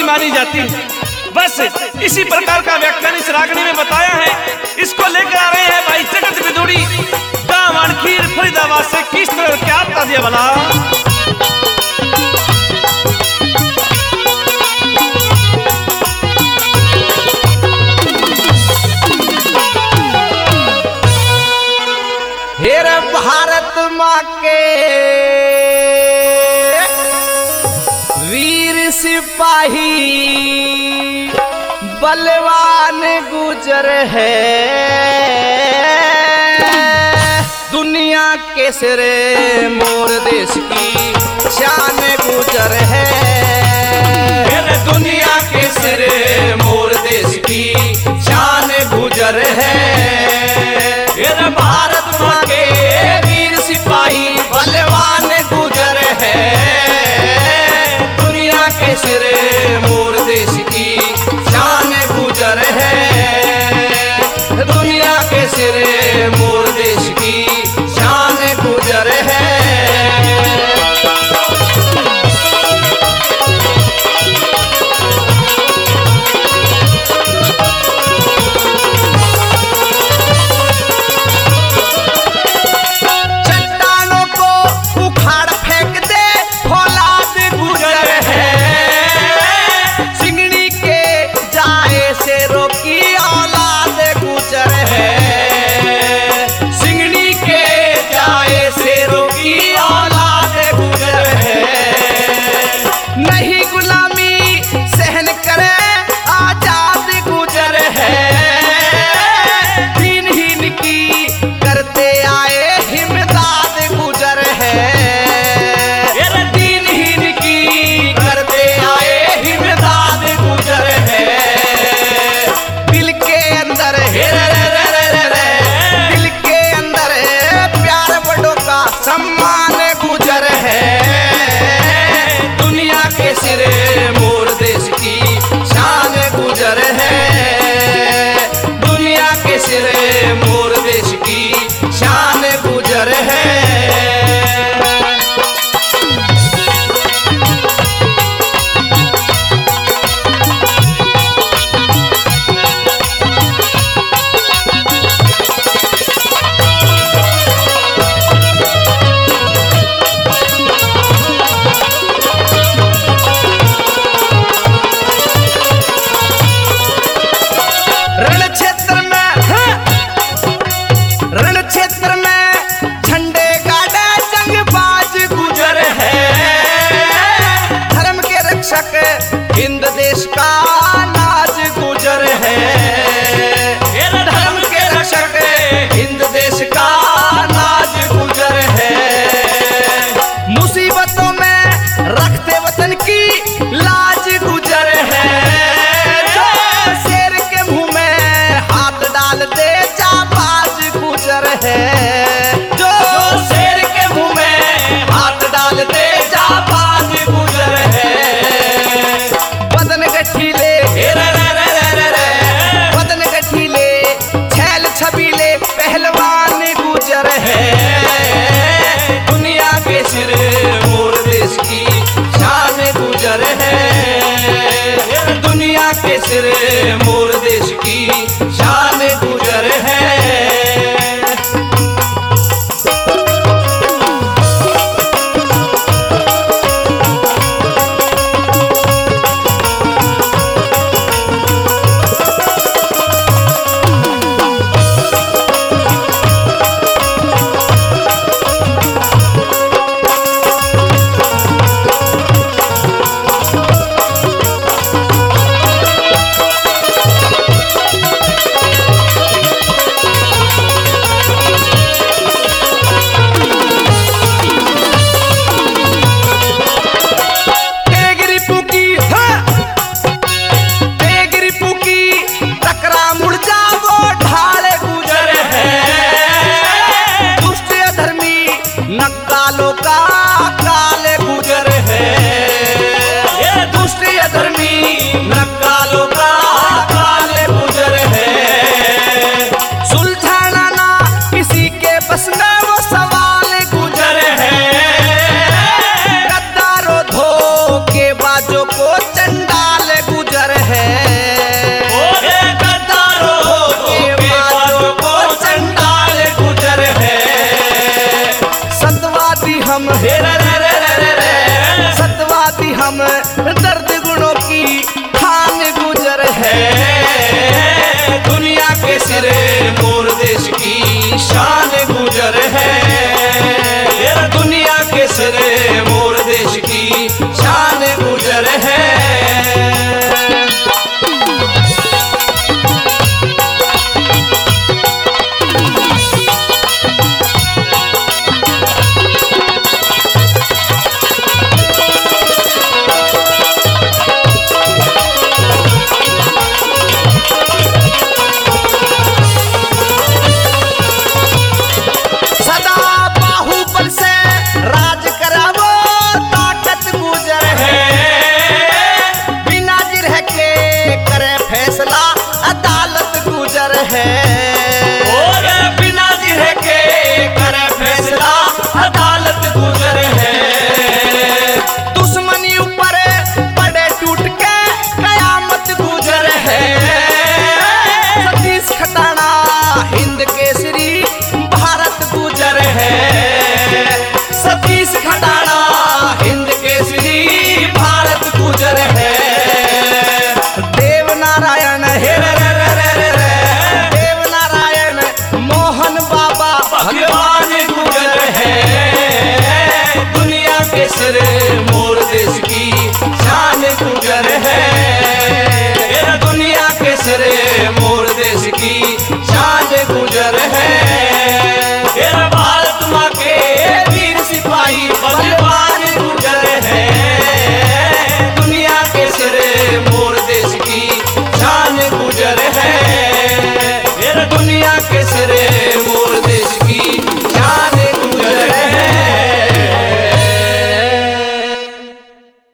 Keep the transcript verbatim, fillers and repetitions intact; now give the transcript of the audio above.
मानी जाती। बस इसी प्रकार का व्याख्यान इस रागनी में बताया है। इसको लेकर आ रहे हैं भाई जगत विदुरी गाँव अणखीर फरीदाबाद से। किस तरह क्या बता दिया भला। हेर भारत माँ के वीर सिपाही बलवान गुजर है, दुनिया के सिरे मोर देश की शान गुजर है। दुनिया के सिरे मोर देश की शान गुजर है। भारत माँ के वीर सिपाही बलवान गुजर है, दुनिया के सिरे मोर देश की शान गुजर है। दुनिया के सिरे मोर देश की शान गुजर है। मोर देश की शान गुजर है। रण क्षेत्र में रण क्षेत्र में झंडे गाड़े जंगबाज गुजर है, धर्म के रक्षक हिंद देश का नाज गुजर है। धर्म के रक्षक हिंद देश का नाज गुजर है। मुसीबतों में रखते वतन की लाज गुजर है। शेर के मुंह में हाथ डाल दे जाबाज गुजर है। जो शेर के मुंह में हाथ डाल दे जाबाज गुजर है। बदन गठीले बदन गठीले छैल छबीले पहलवान गुजर है। दुनिया के सिर मोर देश की शान गुजर है। दुनिया के सिर मोर देश की शान गुजर है। हम दर्द गुणों की खान गुजर है। दुनिया के सिरे मोर देश की शान गुजर है। दुनिया के सिरे मोर देश की शान गुजर है। मोर देश की शान गुजर है। दुनिया के सिरे मोर देश की शान गुजर है। भारत माँ के वीर सिपाही बलवान गुजर है। दुनिया के सिरे मोर देश की शान गुजर है। दुनिया के सिरे